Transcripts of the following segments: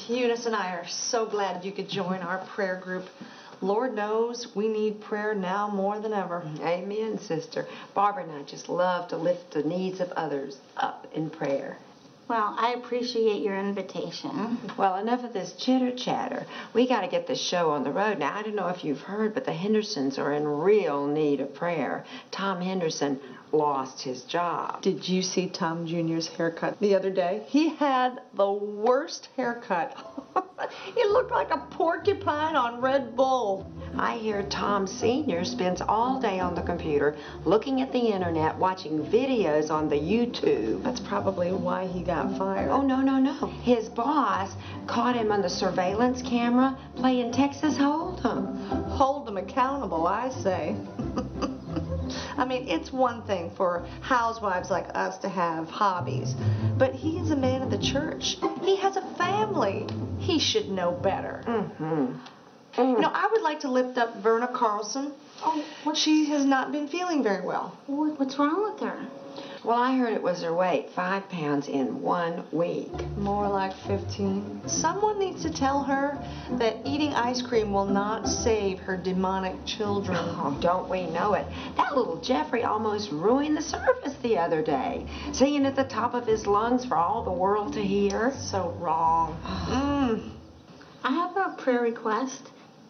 Eunice and I are so glad you could join our prayer group. Lord knows we need prayer now more than ever. Amen, sister. Barbara and I just love to lift the needs of others up in prayer. Well, I appreciate your invitation. Well, enough of this chitter-chatter. We got to get this show on the road. Now, I don't know if you've heard, but the Hendersons are in real need of prayer. Tom Henderson lost his job. Did you see Tom Jr.'s haircut the other day? He had the worst haircut. It looked like a porcupine on Red Bull. I hear Tom Sr. spends all day on the computer, looking at the internet, watching videos on the YouTube. That's probably why he got fired. Oh, no. His boss caught him on the surveillance camera playing Texas Hold'em. Hold them accountable, I say. I mean, it's one thing for housewives like us to have hobbies, but he is a man of the church. He has a family. He should know better. I would like to lift up Verna Carlson. Oh, she has not been feeling very well. What's wrong with her? Well, I heard it was her weight, 5 pounds in 1 week. More like 15. Someone needs to tell her that eating ice cream will not save her demonic children. Oh, don't we know it? That little Jeffrey almost ruined the service the other day, singing at the top of his lungs for all the world to hear. So wrong. I have a prayer request.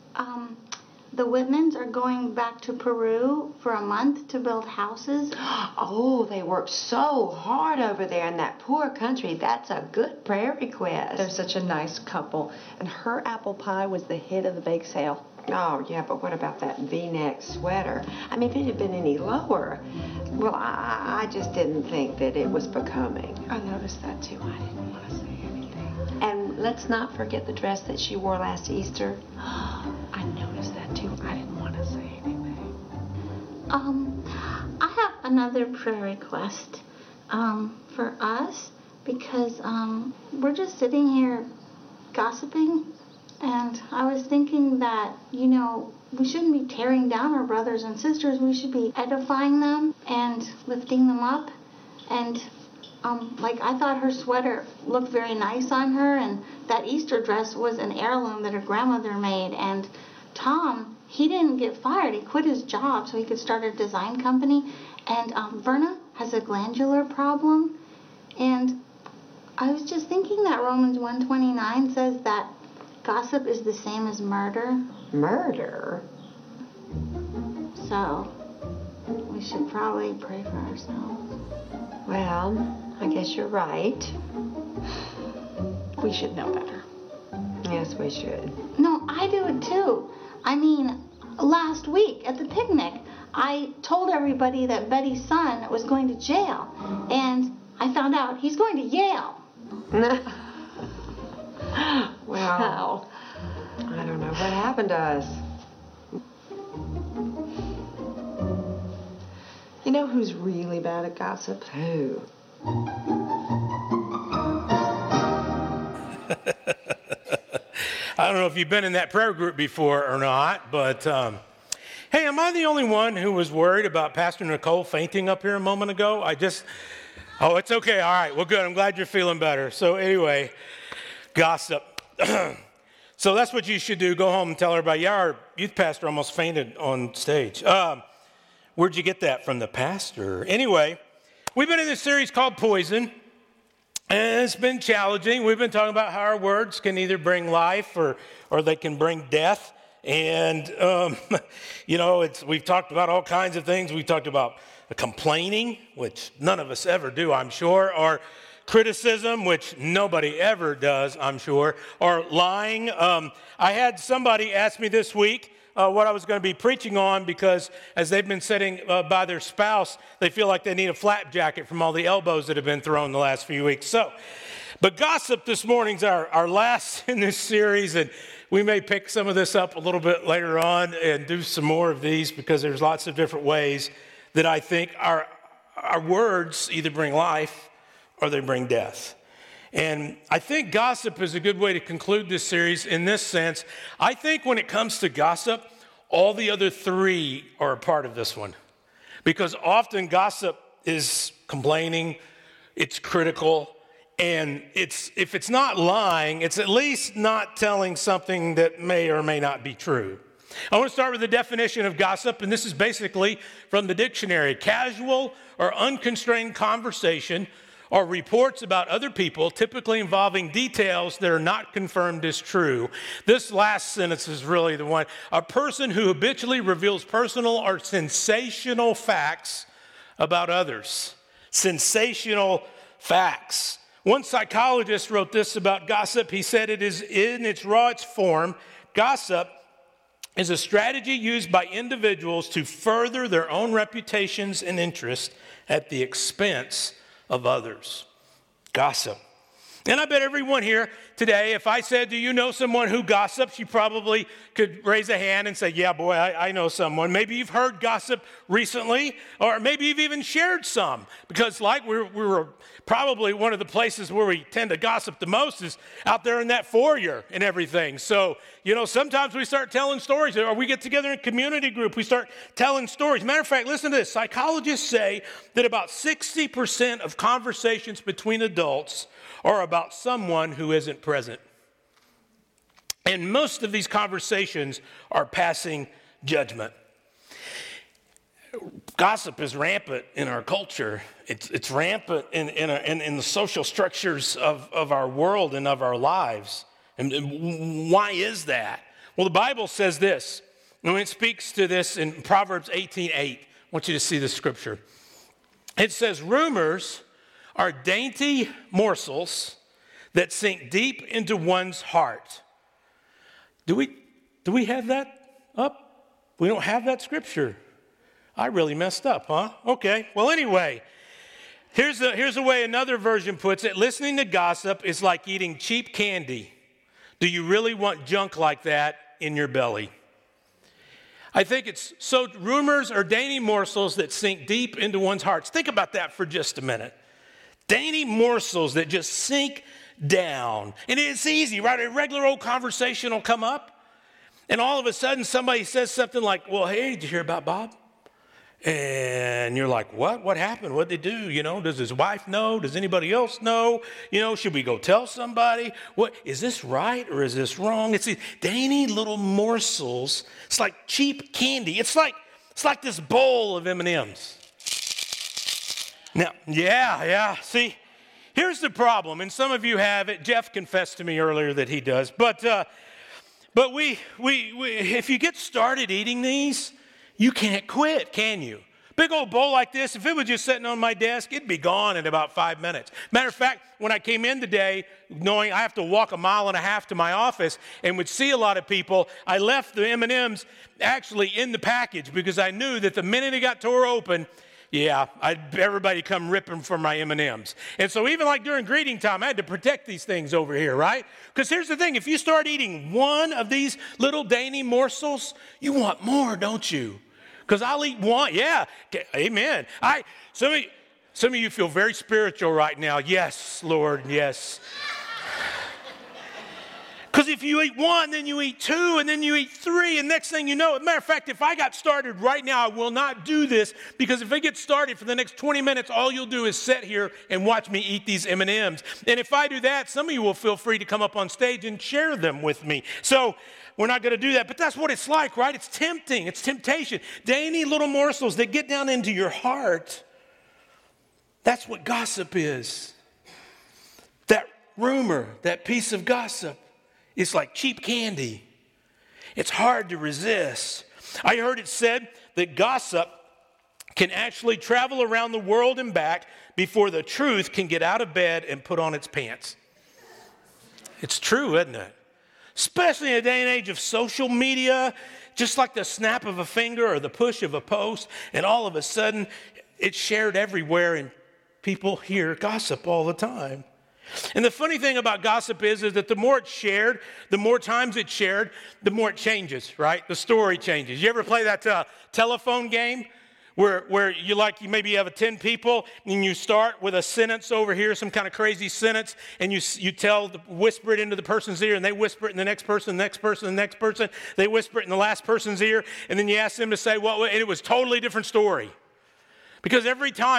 The Whitmans are going back to Peru for a month to build houses. Oh, they work so hard over there in that poor country. That's a good prayer request. They're such a nice couple. And her apple pie was the hit of the bake sale. Oh, yeah, but what about that V-neck sweater? I mean, if it had been any lower, well, I just didn't think that it was becoming. I noticed that, too. I didn't want to say anything. And let's not forget the dress that she wore last Easter. I noticed that, too. I didn't want to say anything. I have another prayer request for us because we're just sitting here gossiping, and I was thinking that, we shouldn't be tearing down our brothers and sisters. We should be edifying them and lifting them up. And I thought her sweater looked very nice on her, and that Easter dress was an heirloom that her grandmother made. And Tom, he didn't get fired. He quit his job so he could start a design company. And Verna has a glandular problem. And I was just thinking that Romans 1:29 says that gossip is the same as murder. Murder? So, we should probably pray for ourselves. Well, I guess you're right. We should know better. Yes, we should. No, I do it too. I mean, last week at the picnic, I told everybody that Betty's son was going to jail, and I found out he's going to Yale. Well, I don't know what happened to us. You know who's really bad at gossip? Who? I don't know if you've been in that prayer group before or not, but hey, am I the only one who was worried about Pastor Nicole fainting up here a moment ago? Oh, it's okay. All right. Well, good. I'm glad you're feeling better. So anyway, gossip. So that's what you should do. Go home and tell everybody, yeah, our youth pastor almost fainted on stage. Where'd you get that from? The pastor? Anyway, we've been in this series called Poison, and it's been challenging. We've been talking about how our words can either bring life or they can bring death. And, we've talked about all kinds of things. We've talked about complaining, which none of us ever do, I'm sure, or criticism, which nobody ever does, I'm sure, or lying. I had somebody ask me this week what I was going to be preaching on because as they've been sitting by their spouse, they feel like they need a flak jacket from all the elbows that have been thrown the last few weeks. But gossip this morning's our last in this series, and we may pick some of this up a little bit later on and do some more of these because there's lots of different ways that I think our words either bring life or they bring death. And I think gossip is a good way to conclude this series in this sense. I think when it comes to gossip, all the other three are a part of this one. Because often gossip is complaining, it's critical, And if it's not lying, it's at least not telling something that may or may not be true. I want to start with the definition of gossip, and this is basically from the dictionary. Casual or unconstrained conversation or reports about other people, typically involving details that are not confirmed as true. This last sentence is really the one. A person who habitually reveals personal or sensational facts about others. Sensational facts. One psychologist wrote this about gossip. He said it is in its rawest form, gossip is a strategy used by individuals to further their own reputations and interests at the expense of others. Gossip. And I bet everyone here today, if I said, do you know someone who gossips? You probably could raise a hand and say, yeah, boy, I know someone. Maybe you've heard gossip recently, or maybe you've even shared some. Because like we were probably one of the places where we tend to gossip the most is out there in that foyer and everything. So, sometimes we start telling stories, or we get together in a community group, we start telling stories. Matter of fact, listen to this. Psychologists say that about 60% of conversations between adults are about someone who isn't present. And most of these conversations are passing judgment. Gossip is rampant in our culture. It's rampant in the social structures of our world and of our lives. And why is that? Well, the Bible says this, and it speaks to this in Proverbs 18:8. I want you to see the scripture. It says, rumors are dainty morsels that sink deep into one's heart. Do we have that up? We don't have that scripture. I really messed up, huh? Okay. Well, anyway, here's the way another version puts it. Listening to gossip is like eating cheap candy. Do you really want junk like that in your belly? I think rumors are dainty morsels that sink deep into one's hearts. Think about that for just a minute. Dainty morsels that just sink down. And it's easy, right? A regular old conversation will come up, and all of a sudden somebody says something like, well, hey, did you hear about Bob? And you're like, what? What happened? What'd they do? Does his wife know? Does anybody else know? Should we go tell somebody? What is this right or is this wrong? It's these dainty little morsels. It's like cheap candy. It's like this bowl of M&Ms. Now, yeah. See, here's the problem, and some of you have it. Jeff confessed to me earlier that he does. But we if you get started eating these, you can't quit, can you? Big old bowl like this, if it was just sitting on my desk, it'd be gone in about 5 minutes. Matter of fact, when I came in today, knowing I have to walk 1.5 miles to my office and would see a lot of people, I left the M&Ms actually in the package because I knew that the minute it got tore open, everybody come ripping for my M&Ms. And so even like during greeting time, I had to protect these things over here, right? Because here's the thing, if you start eating one of these little dainty morsels, you want more, don't you? Because I'll eat one. Yeah, amen. Some of you feel very spiritual right now. Yes, Lord, yes. Because if you eat one, then you eat two, and then you eat three, and next thing you know, as a matter of fact, if I got started right now, I will not do this, because if I get started for the next 20 minutes, all you'll do is sit here and watch me eat these M&Ms. And if I do that, some of you will feel free to come up on stage and share them with me. So we're not going to do that, but that's what it's like, right? It's tempting. It's temptation. Dainty little morsels that get down into your heart. That's what gossip is. That rumor, that piece of gossip, it's like cheap candy. It's hard to resist. I heard it said that gossip can actually travel around the world and back before the truth can get out of bed and put on its pants. It's true, isn't it? Especially in a day and age of social media, just like the snap of a finger or the push of a post, and all of a sudden it's shared everywhere and people hear gossip all the time. And the funny thing about gossip is that the more it's shared, the more times it's shared, the more it changes, right? The story changes. You ever play that telephone game where you maybe have 10 people and you start with a sentence over here, some kind of crazy sentence, and you whisper it into the person's ear, and they whisper it in the next person, the next person, the next person. They whisper it in the last person's ear, and then you ask them to say, and it was a totally different story. Because every time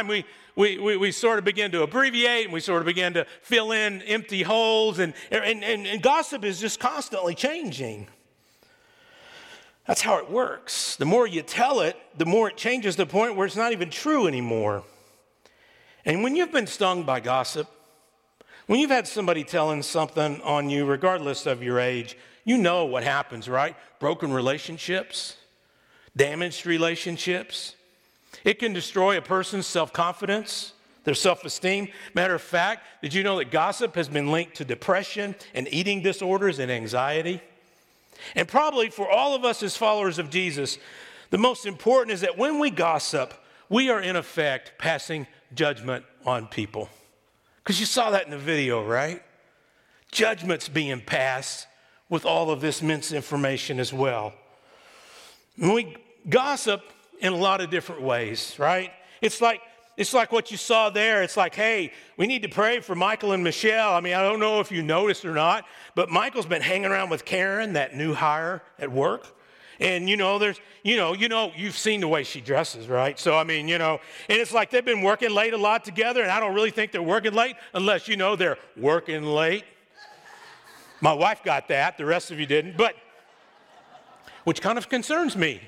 we sort of begin to abbreviate, and we sort of begin to fill in empty holes, and gossip is just constantly changing. That's how it works. The more you tell it, the more it changes to the point where it's not even true anymore. And when you've been stung by gossip, when you've had somebody telling something on you, regardless of your age, you know what happens, right? Broken relationships, damaged relationships. It can destroy a person's self-confidence, their self-esteem. Matter of fact, did you know that gossip has been linked to depression and eating disorders and anxiety? And probably for all of us as followers of Jesus, the most important is that when we gossip, we are in effect passing judgment on people. Because you saw that in the video, right? Judgment's being passed with all of this misinformation as well. And we gossip in a lot of different ways, right? It's like what you saw there. It's like, hey, we need to pray for Michael and Michelle. I mean, I don't know if you noticed or not, but Michael's been hanging around with Karen, that new hire at work. And, you've seen the way she dresses, right? So, I mean, and it's like they've been working late a lot together, and I don't really think they're working late unless, they're working late. My wife got that. The rest of you didn't, but which kind of concerns me.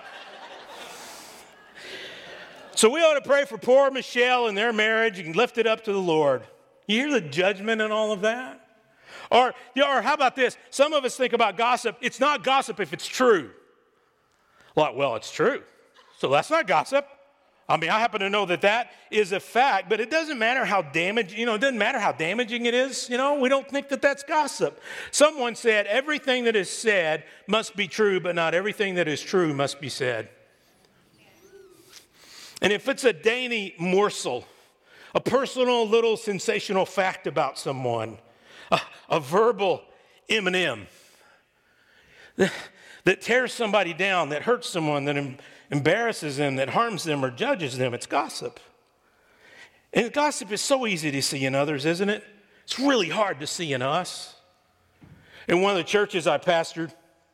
So we ought to pray for poor Michelle and their marriage and lift it up to the Lord. You hear the judgment and all of that? Or how about this? Some of us think about gossip. It's not gossip if it's true. Well, it's true. So that's not gossip. I mean, I happen to know that is a fact, but it doesn't matter how damaging, it doesn't matter how damaging it is. We don't think that that's gossip. Someone said, everything that is said must be true, but not everything that is true must be said. And if it's a dainty morsel, a personal little sensational fact about someone, a verbal M&M that tears somebody down, that hurts someone, that embarrasses them, that harms them or judges them, it's gossip. And gossip is so easy to see in others, isn't it? It's really hard to see in us. In one of the churches I pastored,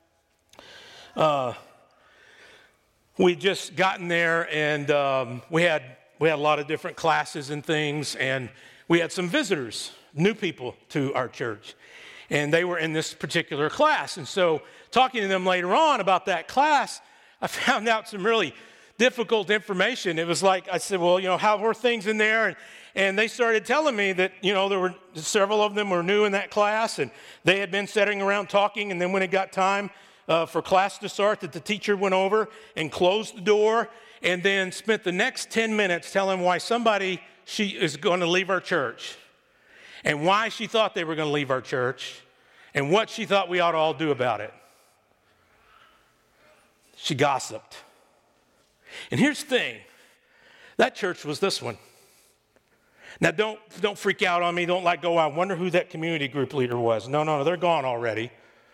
we'd just gotten there, and we had a lot of different classes and things, and we had some visitors, new people to our church, and they were in this particular class. And so talking to them later on about that class, I found out some really difficult information. It was like, I said, well, how were things in there? And they started telling me that, there were several of them were new in that class, and they had been sitting around talking, and then when it got time for class to start, that the teacher went over and closed the door and then spent the next 10 minutes telling why she is going to leave our church and why she thought they were going to leave our church and what she thought we ought to all do about it. She gossiped. And here's the thing. That church was this one. Now, don't freak out on me. Don't go, I wonder who that community group leader was. No, they're gone already.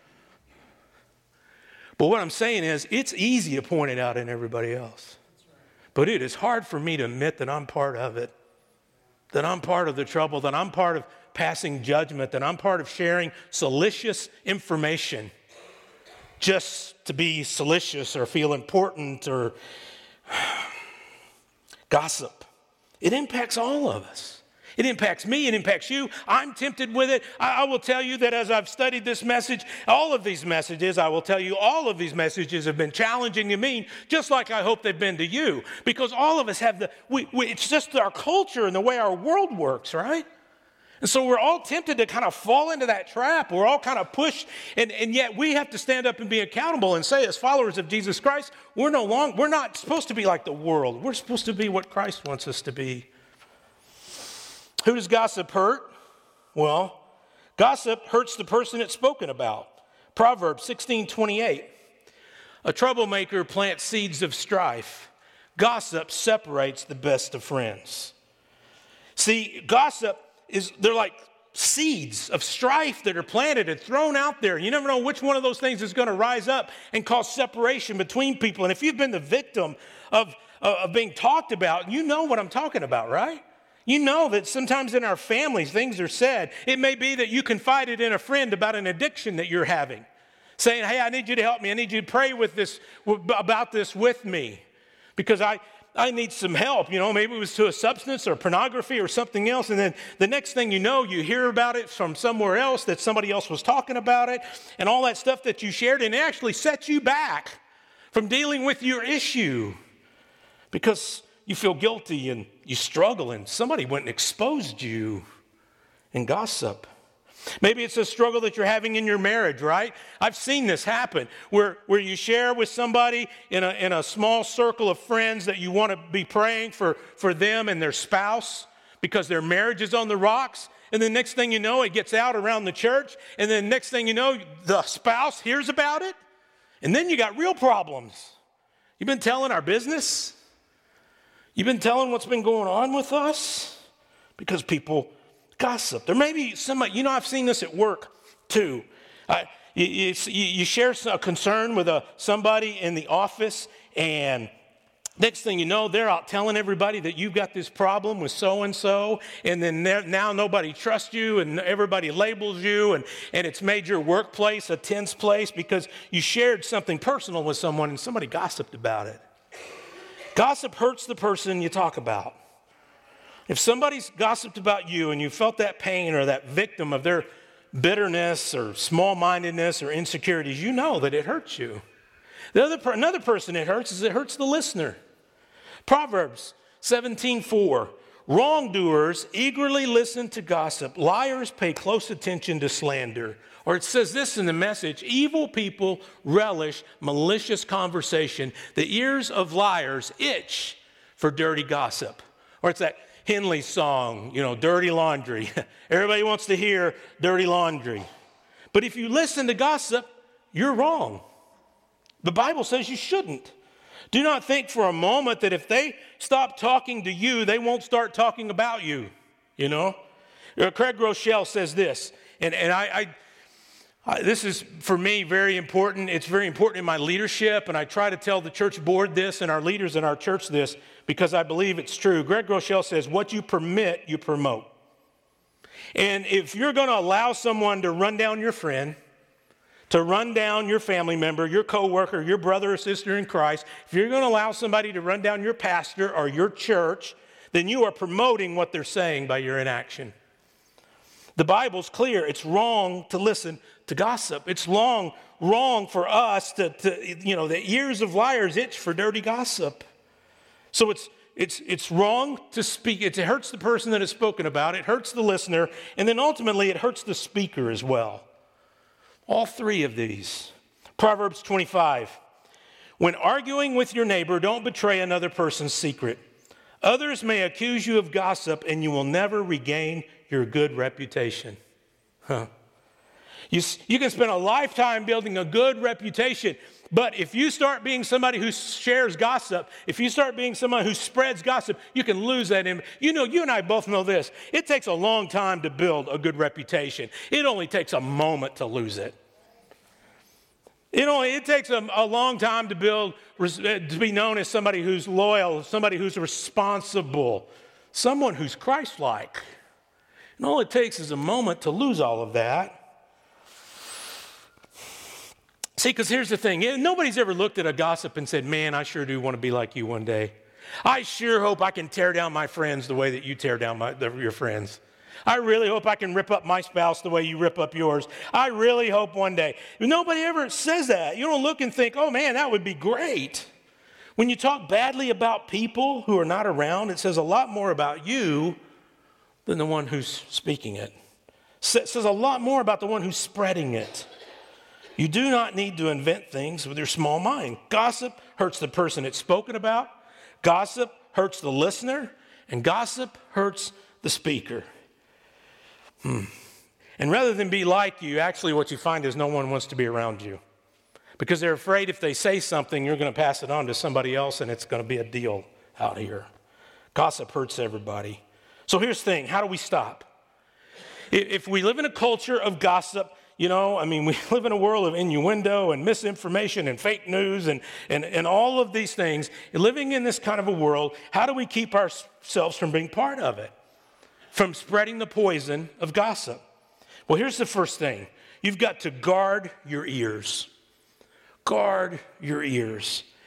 But what I'm saying is, it's easy to point it out in everybody else. But it is hard for me to admit that I'm part of it, that I'm part of the trouble, that I'm part of passing judgment, that I'm part of sharing salacious information just to be salacious or feel important or gossip. It impacts all of us. It impacts me. It impacts you. I'm tempted with it. I will tell you that as I've studied this message, all of these messages have been challenging to me, just like I hope they've been to you. Because all of us have it's just our culture and the way our world works, right? And so we're all tempted to kind of fall into that trap. We're all kind of pushed, and yet we have to stand up and be accountable and say, as followers of Jesus Christ, we're not supposed to be like the world. We're supposed to be what Christ wants us to be. Who does gossip hurt? Well, gossip hurts the person it's spoken about. Proverbs 16:28. A troublemaker plants seeds of strife. Gossip separates the best of friends. See, they're like seeds of strife that are planted and thrown out there. You never know which one of those things is going to rise up and cause separation between people. And if you've been the victim of being talked about, you know what I'm talking about, right? You know that sometimes in our families, things are said. It may be that you confided in a friend about an addiction that you're having, saying, hey, I need you to help me. I need you to pray about this with me. Because I need some help. Maybe it was to a substance or pornography or something else. And then the next thing you know, you hear about it from somewhere else, that somebody else was talking about it, and all that stuff that you shared, and it actually sets you back from dealing with your issue because you feel guilty and you struggle, and somebody went and exposed you in gossip. Maybe it's a struggle that you're having in your marriage, right? I've seen this happen where you share with somebody in a small circle of friends that you want to be praying for them and their spouse because their marriage is on the rocks. And the next thing you know, it gets out around the church. And then next thing you know, the spouse hears about it. And then you got real problems. You've been telling our business. You've been telling what's been going on with us because people gossip. There may be somebody, I've seen this at work too. You share a concern with somebody in the office, and next thing you know, they're out telling everybody that you've got this problem with so-and-so, and then now nobody trusts you, and everybody labels you, and it's made your workplace a tense place because you shared something personal with someone and somebody gossiped about it. Gossip hurts the person you talk about. If somebody's gossiped about you and you felt that pain or that victim of their bitterness or small-mindedness or insecurities, you know that it hurts you. Another person it hurts the listener. Proverbs 17:4, wrongdoers eagerly listen to gossip. Liars pay close attention to slander. Or it says this in the Message, evil people relish malicious conversation. The ears of liars itch for dirty gossip. Or it's that Henley song, dirty laundry. Everybody wants to hear dirty laundry. But if you listen to gossip, you're wrong. The Bible says you shouldn't. Do not think for a moment that if they stop talking to you, they won't start talking about you, Craig Groeschel says this, and I this is, for me, very important. It's very important in my leadership, and I try to tell the church board this and our leaders in our church this because I believe it's true. Craig Groeschel says, what you permit, you promote. And if you're going to allow someone to run down your friend, to run down your family member, your coworker, your brother or sister in Christ, if you're going to allow somebody to run down your pastor or your church, then you are promoting what they're saying by your inaction. The Bible's clear. It's wrong to listen to gossip. It's wrong for us to the ears of liars itch for dirty gossip. So it's wrong to speak. It hurts the person that is spoken about. It hurts the listener. And then ultimately it hurts the speaker as well. All three of these. Proverbs 25. When arguing with your neighbor, don't betray another person's secret. Others may accuse you of gossip and you will never regain your good reputation. You can spend a lifetime building a good reputation, but if you start being somebody who shares gossip, if you start being someone who spreads gossip, you can lose that. You and I both know this. It takes a long time to build a good reputation. It only takes a moment to lose it. It takes a long time to be known as somebody who's loyal, somebody who's responsible, someone who's Christ-like. And all it takes is a moment to lose all of that. See, because here's the thing. Nobody's ever looked at a gossip and said, man, I sure do want to be like you one day. I sure hope I can tear down my friends the way that you tear down your friends. I really hope I can rip up my spouse the way you rip up yours. I really hope one day. Nobody ever says that. You don't look and think, oh, man, that would be great. When you talk badly about people who are not around, it says a lot more about you than the one who's speaking it. It says a lot more about the one who's spreading it. You do not need to invent things with your small mind. Gossip hurts the person it's spoken about. Gossip hurts the listener. And gossip hurts the speaker. And rather than be like you, actually what you find is no one wants to be around you. Because they're afraid if they say something, you're going to pass it on to somebody else and it's going to be a deal out here. Gossip hurts everybody. So here's the thing. How do we stop? If we live in a culture of gossip, we live in a world of innuendo and misinformation and fake news and all of these things. Living in this kind of a world, how do we keep ourselves from being part of it? From spreading the poison of gossip? Well, here's the first thing. You've got to guard your ears. Guard your ears.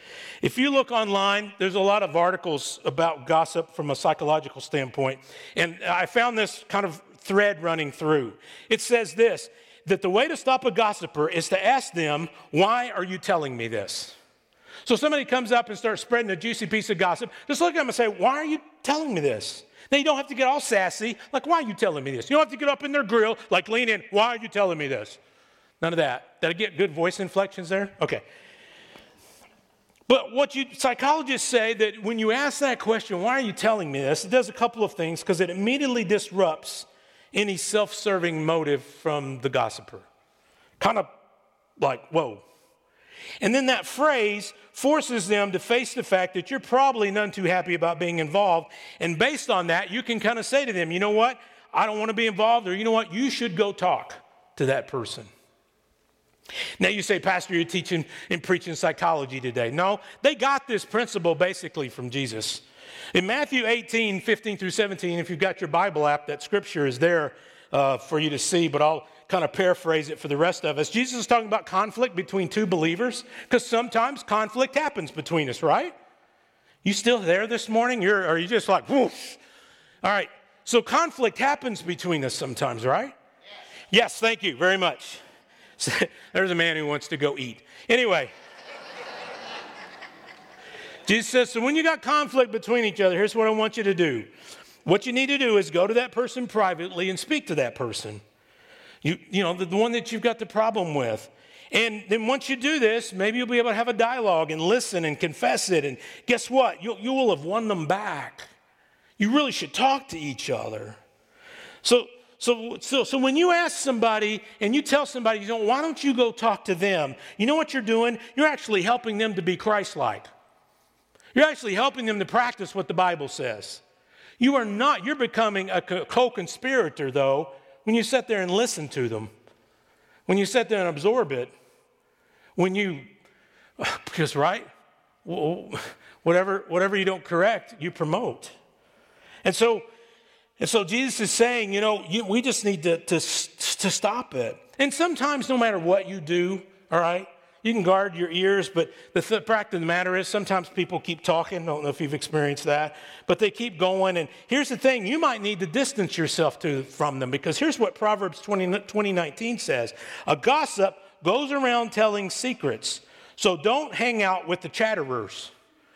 If you look online, there's a lot of articles about gossip from a psychological standpoint. And I found this kind of thread running through. It says this, that the way to stop a gossiper is to ask them, why are you telling me this? So somebody comes up and starts spreading a juicy piece of gossip, just look at them and say, why are you telling me this? Now, you don't have to get all sassy, like, why are you telling me this? You don't have to get up in their grill, like, lean in, why are you telling me this? None of that. Did I get good voice inflections there? Okay. But psychologists say that when you ask that question, why are you telling me this? It does a couple of things because it immediately disrupts any self-serving motive from the gossiper. Kind of like, whoa. And then that phrase forces them to face the fact that you're probably none too happy about being involved. And based on that, you can kind of say to them, you know what? I don't want to be involved, or you know what? You should go talk to that person. Now you say, Pastor, you're teaching and preaching psychology today. No, they got this principle basically from Jesus. In Matthew 18, 15 through 17, if you've got your Bible app, that scripture is there for you to see, but I'll kind of paraphrase it for the rest of us. Jesus is talking about conflict between two believers, because sometimes conflict happens between us, right? You still there this morning? Or are you just like, whoosh? All right, so conflict happens between us sometimes, right? Yes, thank you very much. There's a man who wants to go eat. Anyway, Jesus says, so when you got conflict between each other, here's what I want you to do. What you need to do is go to that person privately and speak to that person. You know, the one that you've got the problem with. And then once you do this, maybe you'll be able to have a dialogue and listen and confess it. And guess what? You will have won them back. You really should talk to each other. So when you ask somebody and you tell somebody, why don't you go talk to them? You know what you're doing? You're actually helping them to be Christ-like. You're actually helping them to practice what the Bible says. You are not. You're becoming a co-conspirator, though, when you sit there and listen to them. When you sit there and absorb it. Because, right? Whatever you don't correct, you promote. And so Jesus is saying, we just need to stop it. And sometimes, no matter what you do, all right, you can guard your ears, but the fact of the matter is sometimes people keep talking. I don't know if you've experienced that, but they keep going. And here's the thing, you might need to distance yourself from them, because here's what Proverbs 20:19 says. A gossip goes around telling secrets, so don't hang out with the chatterers.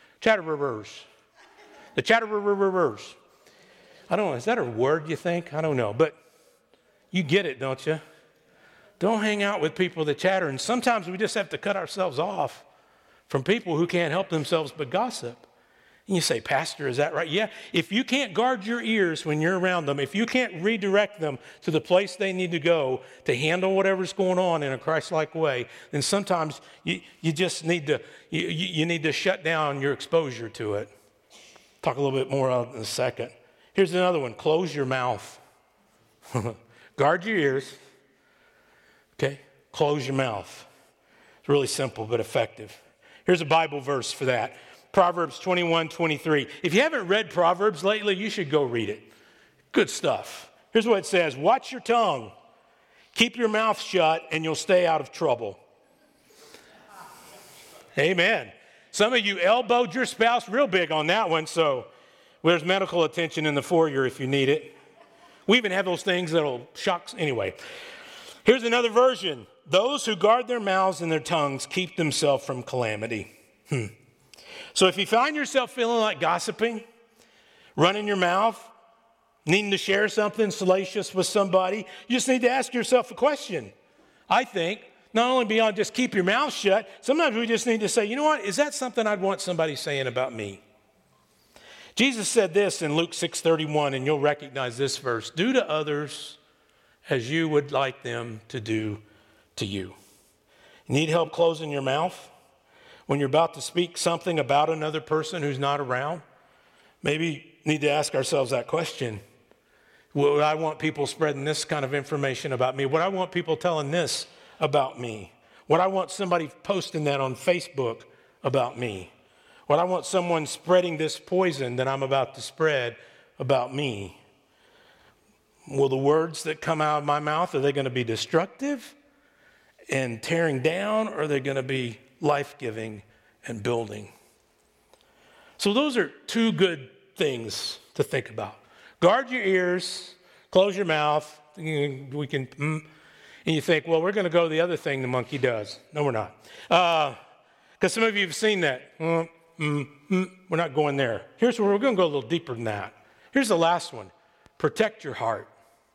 The chatterers. I don't know, is that a word you think? I don't know, but you get it, don't you? Don't hang out with people that chatter. And sometimes we just have to cut ourselves off from people who can't help themselves but gossip. And you say, Pastor, is that right? Yeah. If you can't guard your ears when you're around them, if you can't redirect them to the place they need to go to handle whatever's going on in a Christ-like way, then sometimes you just need to, you need to shut down your exposure to it. Talk a little bit more about it in a second. Here's another one. Close your mouth. Guard your ears. Okay? Close your mouth. It's really simple but effective. Here's a Bible verse for that. Proverbs 21:23. If you haven't read Proverbs lately, you should go read it. Good stuff. Here's what it says. Watch your tongue. Keep your mouth shut and you'll stay out of trouble. Amen. Some of you elbowed your spouse real big on that one, so there's medical attention in the foyer if you need it. We even have those things that'll shock. Anyway, here's another version. Those who guard their mouths and their tongues keep themselves from calamity. So if you find yourself feeling like gossiping, running your mouth, needing to share something salacious with somebody, you just need to ask yourself a question. I think, not only beyond just keep your mouth shut, sometimes we just need to say, you know what, is that something I'd want somebody saying about me? Jesus said this in Luke 6:31, and you'll recognize this verse. Do to others as you would like them to do to you. Need help closing your mouth? When you're about to speak something about another person who's not around, maybe need to ask ourselves that question. Would I want people spreading this kind of information about me? Would I want people telling this about me? Would I want somebody posting that on Facebook about me? Would I want someone spreading this poison that I'm about to spread about me? Will the words that come out of my mouth, are they going to be destructive and tearing down, or are they going to be life-giving and building? So those are two good things to think about. Guard your ears, close your mouth. We can, and you think, well, we're going to go to the other thing the monkey does. No, we're not. Because some of you have seen that. We're not going there. Here's where we're going to go a little deeper than that. Here's the last one. Protect your heart.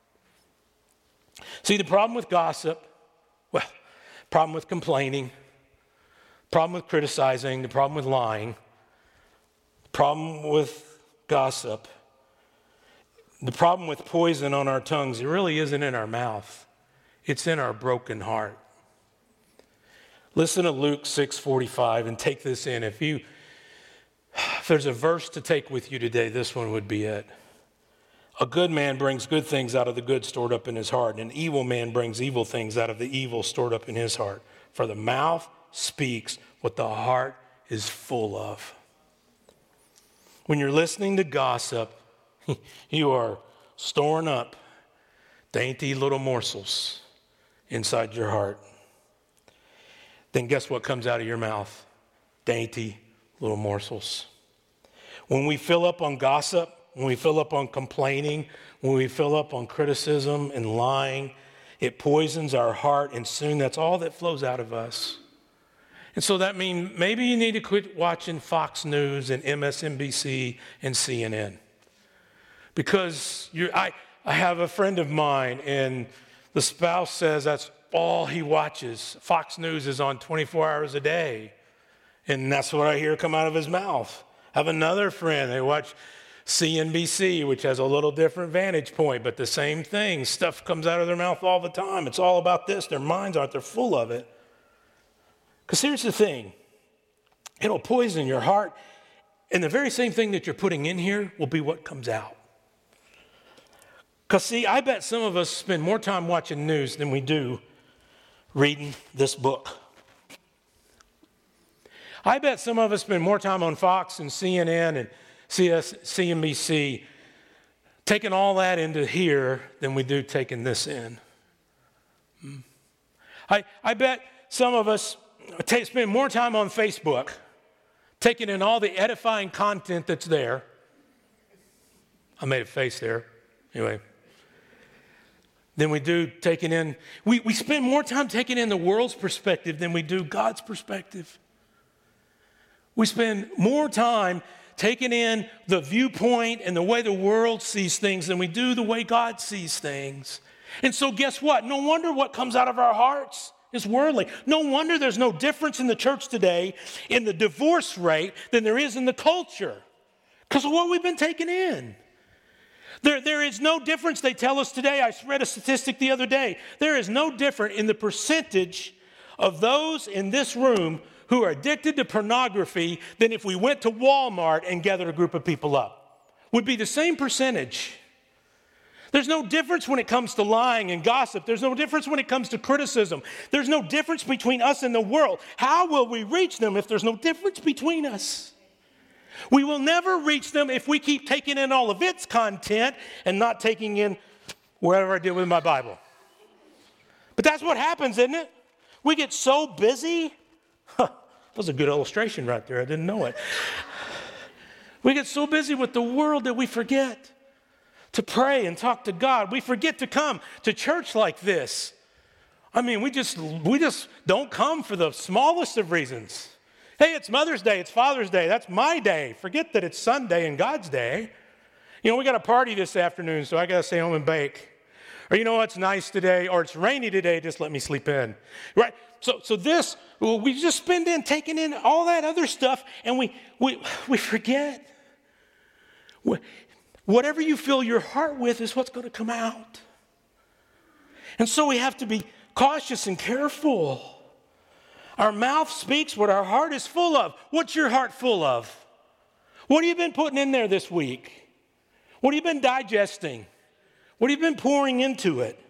See, the problem with gossip, well, problem with complaining, problem with criticizing, the problem with lying, the problem with gossip, the problem with poison on our tongues, it really isn't in our mouth. It's in our broken heart. Listen to Luke 6:45 and take this in. If there's a verse to take with you today, this one would be it. A good man brings good things out of the good stored up in his heart, and an evil man brings evil things out of the evil stored up in his heart. For the mouth speaks what the heart is full of. When you're listening to gossip, you are storing up dainty little morsels inside your heart. Then guess what comes out of your mouth? Dainty little morsels. When we fill up on gossip, when we fill up on complaining, when we fill up on criticism and lying, it poisons our heart, and soon that's all that flows out of us. And so that means maybe you need to quit watching Fox News and MSNBC and CNN. Because I have a friend of mine, and the spouse says that's all he watches. Fox News is on 24 hours a day, and that's what I hear come out of his mouth. I have another friend, they watch CNBC, which has a little different vantage point, but the same thing. Stuff comes out of their mouth all the time. It's all about this. Their minds aren't. They're full of it. Because here's the thing. It'll poison your heart, and the very same thing that you're putting in here will be what comes out. Because, see, I bet some of us spend more time watching news than we do reading this book. I bet some of us spend more time on Fox and CNN and CNBC, taking all that into here than we do taking this in. I bet some of us spend more time on Facebook, taking in all the edifying content that's there. I made a face there. Anyway. Than we do taking in, we spend more time taking in the world's perspective than we do God's perspective. We spend more time taking in the viewpoint and the way the world sees things than we do the way God sees things. And so guess what? No wonder what comes out of our hearts is worldly. No wonder there's no difference in the church today in the divorce rate than there is in the culture because of what we've been taking in. There is no difference, they tell us today. I read a statistic the other day. There is no difference in the percentage of those in this room who are addicted to pornography than if we went to Walmart and gathered a group of people up. Would be the same percentage. There's no difference when it comes to lying and gossip. There's no difference when it comes to criticism. There's no difference between us and the world. How will we reach them if there's no difference between us? We will never reach them if we keep taking in all of its content and not taking in whatever I did with my Bible. But that's what happens, isn't it? We get so busy. That was a good illustration right there. I didn't know it. We get so busy with the world that we forget to pray and talk to God. We forget to come to church like this. I mean, we just don't come for the smallest of reasons. Hey, it's Mother's Day, it's Father's Day, that's my day. Forget that it's Sunday and God's day. You know, we got a party this afternoon, so I got to stay home and bake. Or you know what's nice today, or it's rainy today, just let me sleep in. Right? So this, we just spend in taking in all that other stuff, and we forget. Whatever you fill your heart with is what's going to come out. And so we have to be cautious and careful. Our mouth speaks what our heart is full of. What's your heart full of? What have you been putting in there this week? What have you been digesting? What have you been pouring into it?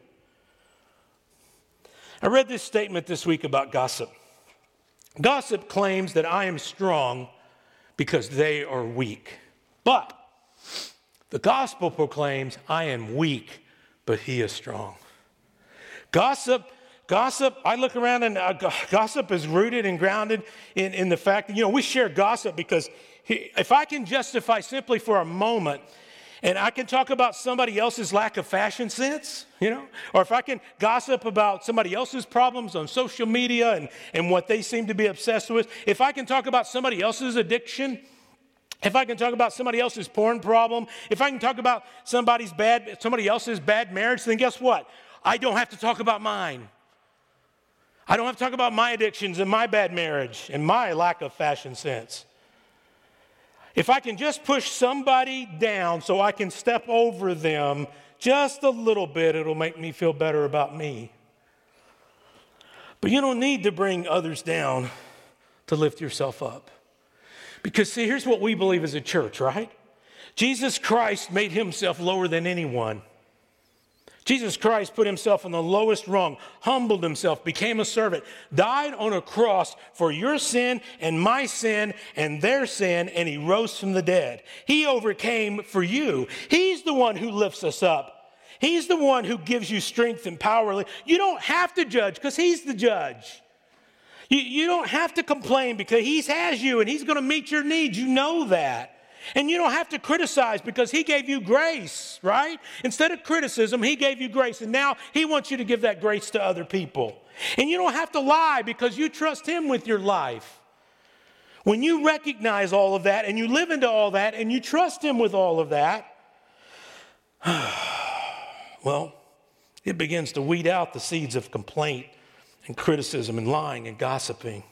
I read this statement this week about gossip. Gossip claims that I am strong because they are weak. But the gospel proclaims I am weak, but he is strong. Gossip, I look around and gossip is rooted and grounded in the fact that, we share gossip because if I can justify simply for a moment, and I can talk about somebody else's lack of fashion sense, or if I can gossip about somebody else's problems on social media and what they seem to be obsessed with, if I can talk about somebody else's addiction, if I can talk about somebody else's porn problem, if I can talk about somebody else's bad marriage, then guess what? I don't have to talk about mine. I don't have to talk about my addictions and my bad marriage and my lack of fashion sense. If I can just push somebody down so I can step over them just a little bit, it'll make me feel better about me. But you don't need to bring others down to lift yourself up. Because see, here's what we believe as a church, right? Jesus Christ made himself lower than anyone. Jesus Christ put himself on the lowest rung, humbled himself, became a servant, died on a cross for your sin and my sin and their sin, and he rose from the dead. He overcame for you. He's the one who lifts us up. He's the one who gives you strength and power. You don't have to judge because he's the judge. You don't have to complain because he has you and he's going to meet your needs. You know that. And you don't have to criticize because he gave you grace, right? Instead of criticism, he gave you grace. And now he wants you to give that grace to other people. And you don't have to lie because you trust him with your life. When you recognize all of that and you live into all that and you trust him with all of that, well, it begins to weed out the seeds of complaint and criticism and lying and gossiping.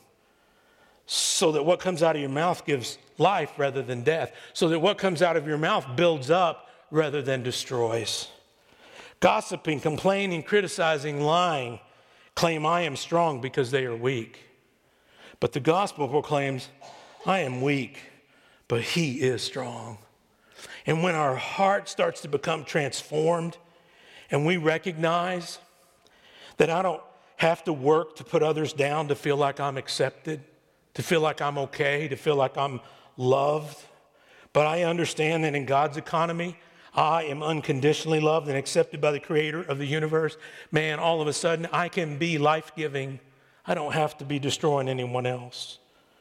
So that what comes out of your mouth gives life rather than death. So that what comes out of your mouth builds up rather than destroys. Gossiping, complaining, criticizing, lying claim I am strong because they are weak. But the gospel proclaims I am weak, but he is strong. And when our heart starts to become transformed and we recognize that I don't have to work to put others down to feel like I'm accepted, to feel like I'm okay, to feel like I'm loved. But I understand that in God's economy, I am unconditionally loved and accepted by the creator of the universe. Man, all of a sudden, I can be life-giving. I don't have to be destroying anyone else.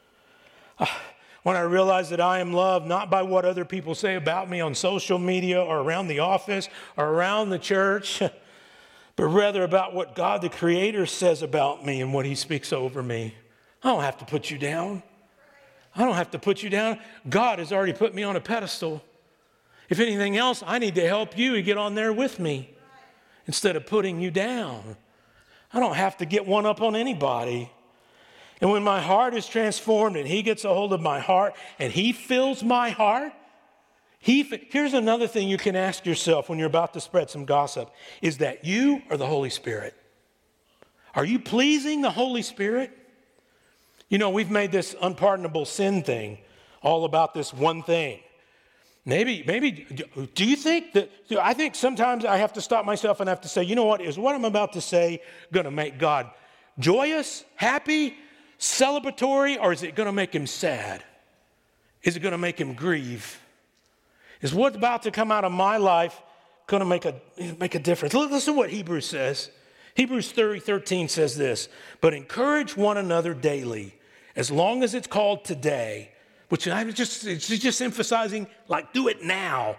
When I realize that I am loved not by what other people say about me on social media or around the office or around the church, but rather about what God the Creator says about me and what he speaks over me. I don't have to put you down. I don't have to put you down. God has already put me on a pedestal. If anything else, I need to help you to get on there with me instead of putting you down. I don't have to get one up on anybody. And when my heart is transformed and he gets a hold of my heart and he fills my heart, here's another thing you can ask yourself when you're about to spread some gossip, is that you or the Holy Spirit? Are you pleasing the Holy Spirit? We've made this unpardonable sin thing all about this one thing. Maybe, do you think that, I think sometimes I have to stop myself and I have to say, is what I'm about to say going to make God joyous, happy, celebratory, or is it going to make him sad? Is it going to make him grieve? Is what's about to come out of my life going to make a difference? Listen to what Hebrews says. Hebrews 30:13 says this, but encourage one another daily, as long as it's called today, which it's just emphasizing, like, do it now.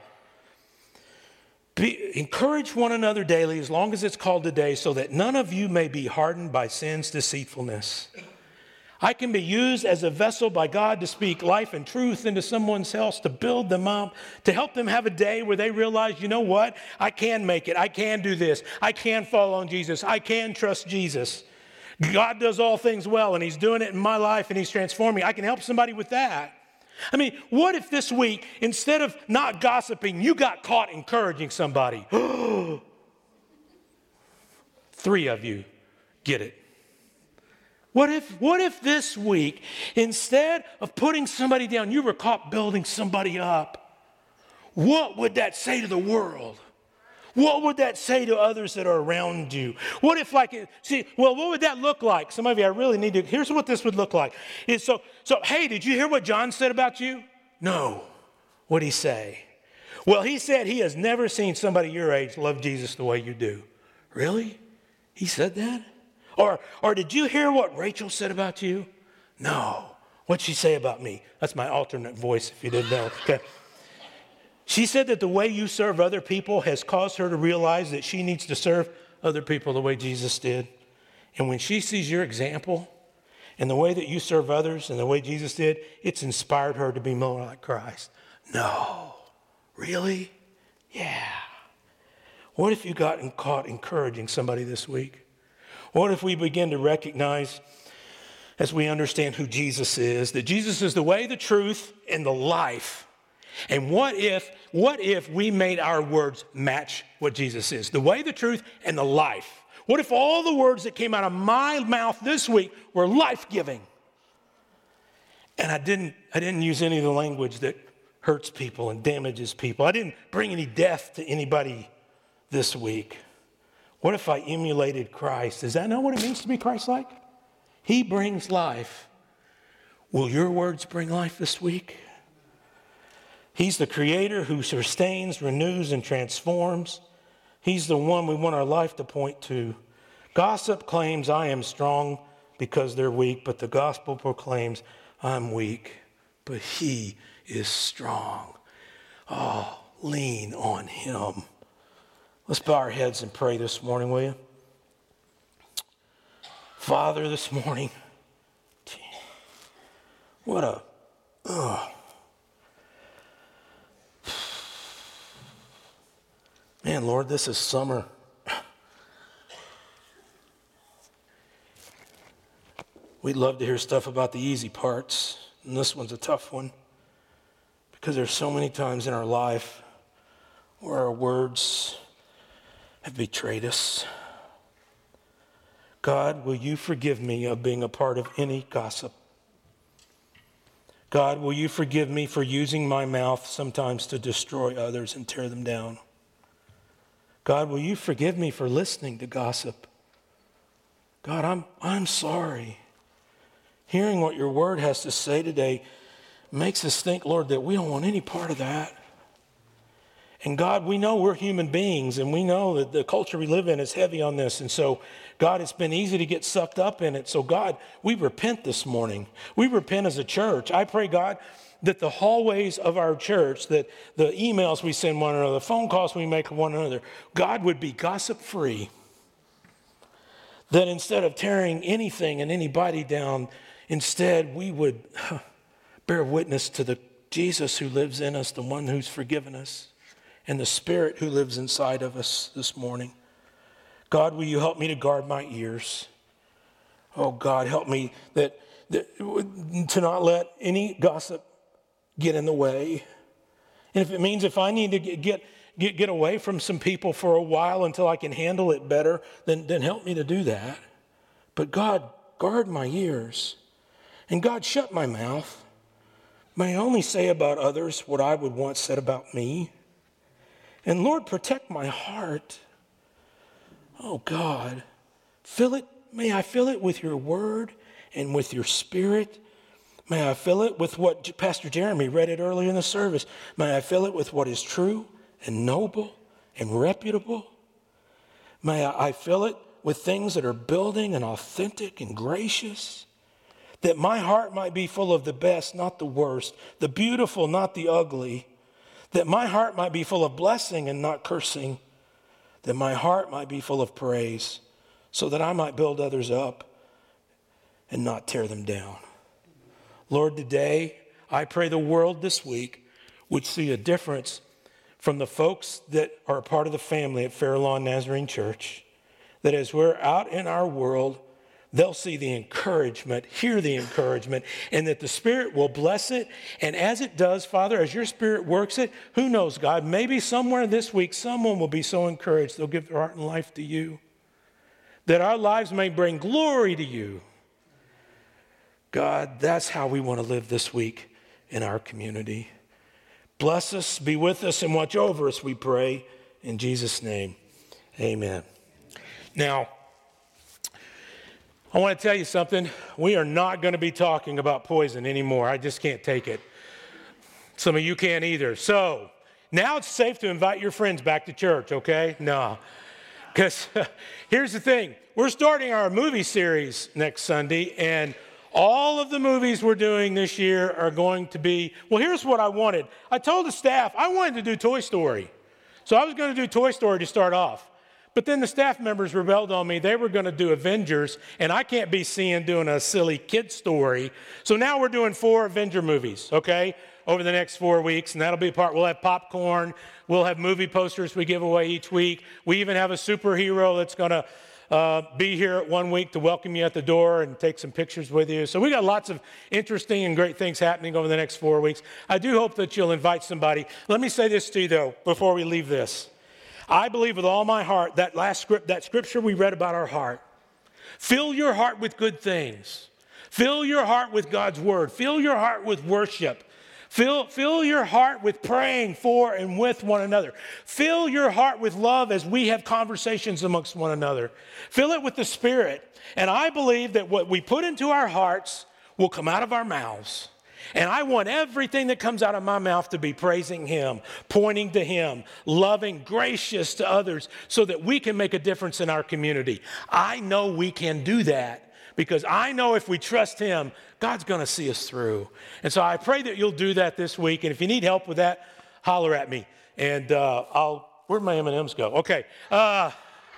Encourage one another daily, as long as it's called today, so that none of you may be hardened by sin's deceitfulness. I can be used as a vessel by God to speak life and truth into someone's house, to build them up, to help them have a day where they realize, you know what? I can make it. I can do this. I can follow on Jesus. I can trust Jesus. God does all things well, and he's doing it in my life, and he's transforming. I can help somebody with that. I mean, what if this week, instead of not gossiping, you got caught encouraging somebody? 3 of you get it. What if this week, instead of putting somebody down, you were caught building somebody up? What would that say to the world? What would that say to others that are around you? What if what would that look like? Some of you, I really need to, here's what this would look like. So, hey, did you hear what John said about you? No. What'd he say? Well, he said he has never seen somebody your age love Jesus the way you do. Really? He said that? Or did you hear what Rachel said about you? No. What'd she say about me? That's my alternate voice, if you didn't know. Okay. She said that the way you serve other people has caused her to realize that she needs to serve other people the way Jesus did. And when she sees your example and the way that you serve others and the way Jesus did, it's inspired her to be more like Christ. No. Really? Yeah. What if you got caught encouraging somebody this week? What if we begin to recognize, as we understand who Jesus is, that Jesus is the way, the truth, and the life? And what if we made our words match what Jesus is? The way, the truth, and the life. What if all the words that came out of my mouth this week were life-giving? And I didn't use any of the language that hurts people and damages people. I didn't bring any death to anybody this week. What if I emulated Christ? Does that know what it means to be Christ-like? He brings life. Will your words bring life this week? He's the creator who sustains, renews, and transforms. He's the one we want our life to point to. Gossip claims I am strong because they're weak, but the gospel proclaims I'm weak, but he is strong. Oh, lean on him. Let's bow our heads and pray this morning, will you? Father, this morning, what a... Man, Lord, this is summer. We'd love to hear stuff about the easy parts, and this one's a tough one because there's so many times in our life where our words have betrayed us. God, will you forgive me of being a part of any gossip? God, will you forgive me for using my mouth sometimes to destroy others and tear them down? God, will you forgive me for listening to gossip? God, I'm sorry. Hearing what your word has to say today makes us think, Lord, that we don't want any part of that. And God, we know we're human beings, and we know that the culture we live in is heavy on this. And so, God, it's been easy to get sucked up in it. So, God, we repent this morning. We repent as a church. I pray, God, that the hallways of our church, that the emails we send one another, the phone calls we make one another, God would be gossip-free. That instead of tearing anything and anybody down, instead we would bear witness to the Jesus who lives in us, the one who's forgiven us, and the Spirit who lives inside of us this morning. God, will you help me to guard my ears? Oh, God, help me to not let any gossip get in the way. And if it means if I need to get away from some people for a while until I can handle it better, then help me to do that. But God, guard my ears. And God, shut my mouth. May I only say about others what I would want said about me. And Lord, protect my heart. Oh God, may I fill it with your word and with your spirit. May I fill it with what Pastor Jeremy read it earlier in the service. May I fill it with what is true and noble and reputable. May I fill it with things that are building and authentic and gracious. That my heart might be full of the best, not the worst. The beautiful, not the ugly. That my heart might be full of blessing and not cursing. That my heart might be full of praise, so that I might build others up and not tear them down. Lord, today, I pray the world this week would see a difference from the folks that are a part of the family at Fair Lawn Nazarene Church. That as we're out in our world, they'll see the encouragement, hear the encouragement, and that the Spirit will bless it. And as it does, Father, as your Spirit works it, who knows, God, maybe somewhere this week, someone will be so encouraged they'll give their heart and life to you. That our lives may bring glory to you. God, that's how we want to live this week in our community. Bless us, be with us, and watch over us, we pray. In Jesus' name, amen. Now, I want to tell you something. We are not going to be talking about poison anymore. I just can't take it. Some of you can't either. So now it's safe to invite your friends back to church, okay? No. Because here's the thing. We're starting our movie series next Sunday, and All of the movies we're doing this year are going to be, well, here's what I wanted. I told the staff I wanted to do Toy Story. So I was going to do Toy Story to start off. But then the staff members rebelled on me. They were going to do Avengers, and I can't be seen doing a silly kid story. So now we're doing 4 Avenger movies, okay, over the next 4 weeks, and that'll be a part. We'll have popcorn. We'll have movie posters we give away each week. We even have a superhero that's going to be here 1 week to welcome you at the door and take some pictures with you. So we got lots of interesting and great things happening over the next 4 weeks. I do hope that you'll invite somebody. Let me say this to you, though, before we leave this. I believe with all my heart that that scripture we read about our heart. Fill your heart with good things. Fill your heart with God's word. Fill your heart with worship. Fill your heart with praying for and with one another. Fill your heart with love as we have conversations amongst one another. Fill it with the Spirit. And I believe that what we put into our hearts will come out of our mouths. And I want everything that comes out of my mouth to be praising Him, pointing to Him, loving, gracious to others so that we can make a difference in our community. I know we can do that because I know if we trust Him, God's going to see us through. And so I pray that you'll do that this week. And if you need help with that, holler at me. And where'd my M&Ms go? Okay. I'm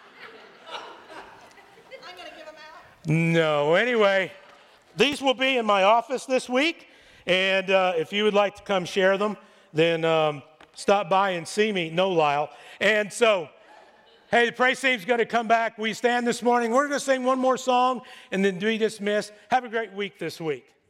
going to give them out. No, anyway, these will be in my office this week. And if you would like to come share them, then stop by and see me. No, Lyle. And so, hey, the praise team's going to come back. We stand this morning. We're going to sing one more song and then be dismissed. Have a great week this week.